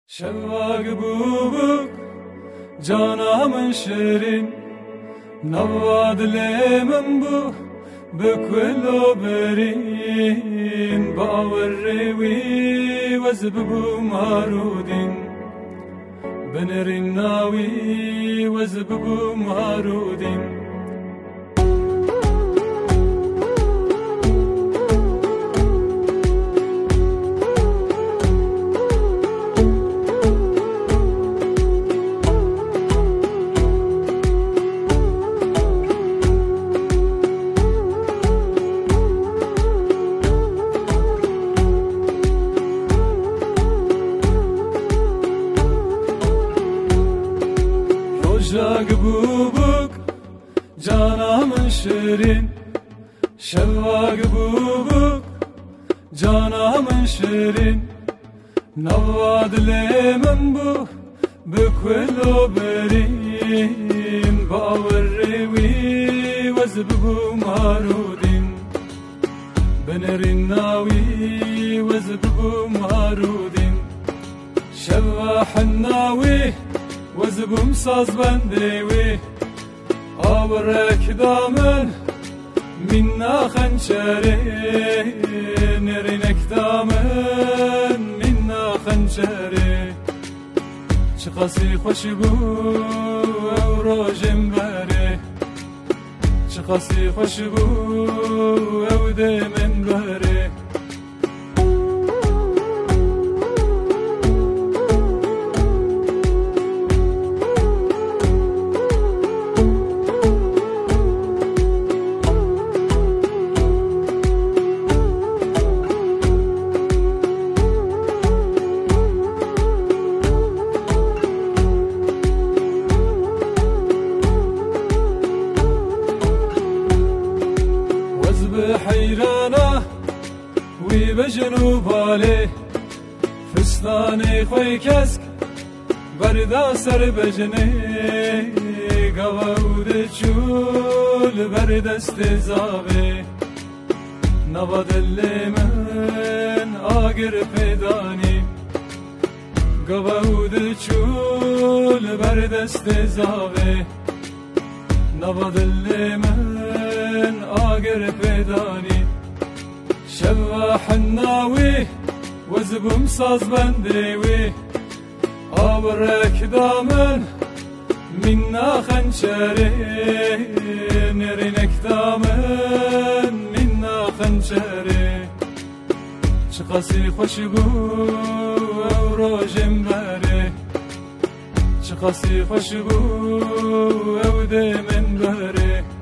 شواق بوبك جانا من شيرين نواد لي من بو بكل برين باور روي وزببو مارودين بنرين ناوي وزببو مارودين شواق بوبك جانا من شيرين شواق بوبك جانا من شيرين نواد لي من بو بكل برين باور روي وزببو مارودين بنرين ناوي وزببو مارودين شواح الناوي وزبوم ساز بندوي آورك دامن منا خنشري نرينك دامن منا خنشري چقاسي خوش بو او روجم بره چقاسي خوش بو او دمن بره حيرانة وبجنوب عليه فستاني خوي كسك بردا سر بجني قواود جول برد استزابي نبض اللي من آقر فداني قواود جول برد استزابي نبض اللي من آقر فداني شواح الناوي وزبوم ساز بندوي آورك دامن منا خنشري نرينك دامن منا خنشري چقاسي خوش بو او روجم بره چقاسي خوش بو او دمن بره